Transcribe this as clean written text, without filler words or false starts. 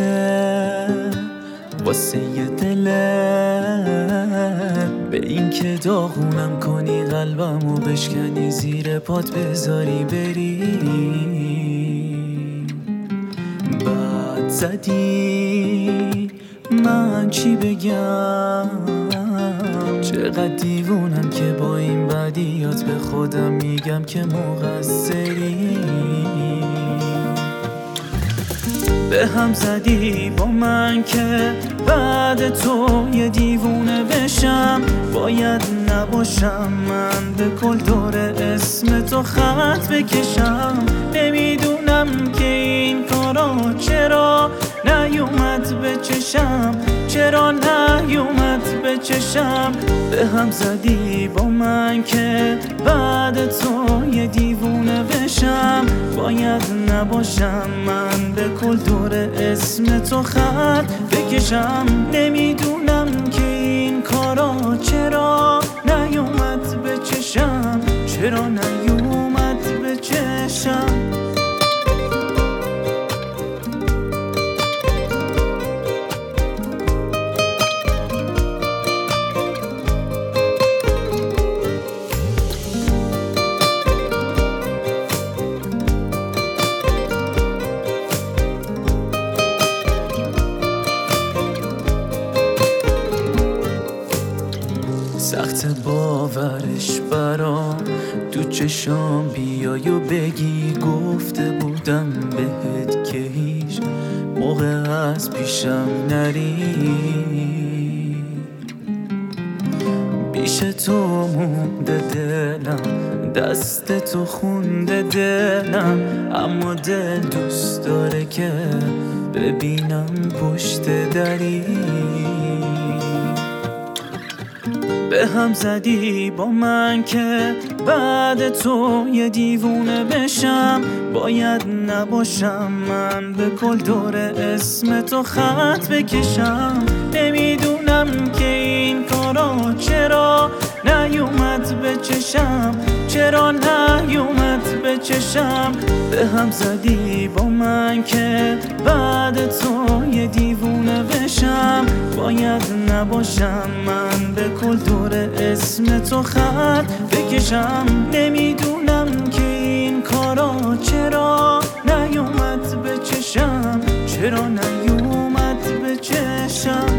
واسه یه دلت، به این که داغونم کنی قلبمو بشکنی زیر پات بذاری بری. بعد زدی من چی بگم، چقدر دیوونم که با این بدیات به خودم میگم که مقصری. به هم زدی با من که بعد تو یه دیوونه بشم، باید نباشم من به کل دور اسم تو خط بکشم. نمیدونم که این کارا چرا نیومد به چشم، چرا نیومد به چشم. به هم زدی با من که بعد تو یه دیوونه بشم، باید نباشم من به کل دور اسم تو خط بکشم. نمیدونم که این کارا چرا نیومد به چشم، چرا نیومد به چشم. سخت باورش برام تو چشام بیای و بگی گفته بودم بهت که هیچ موقع از پیشم نری. پیش تو مونده دلم، دست تو خونده دلم، اما دل دوست داره که ببینم پشت دری. به هم زدی با من که بعد تو یه دیوونه بشم، باید نباشم من به کل دور اسم تو خط بکشم. نمیدونم که این کارا چرا نیومد به چشم، چرا نیومد به چشم. به هم زدی با من که بعد تو یه دیوونه بشم، باید نباشم من به کل دور اسم تو خط بکشم. نمیدونم که این کارا چرا نیومد به چشم، چرا نیومد به چشم.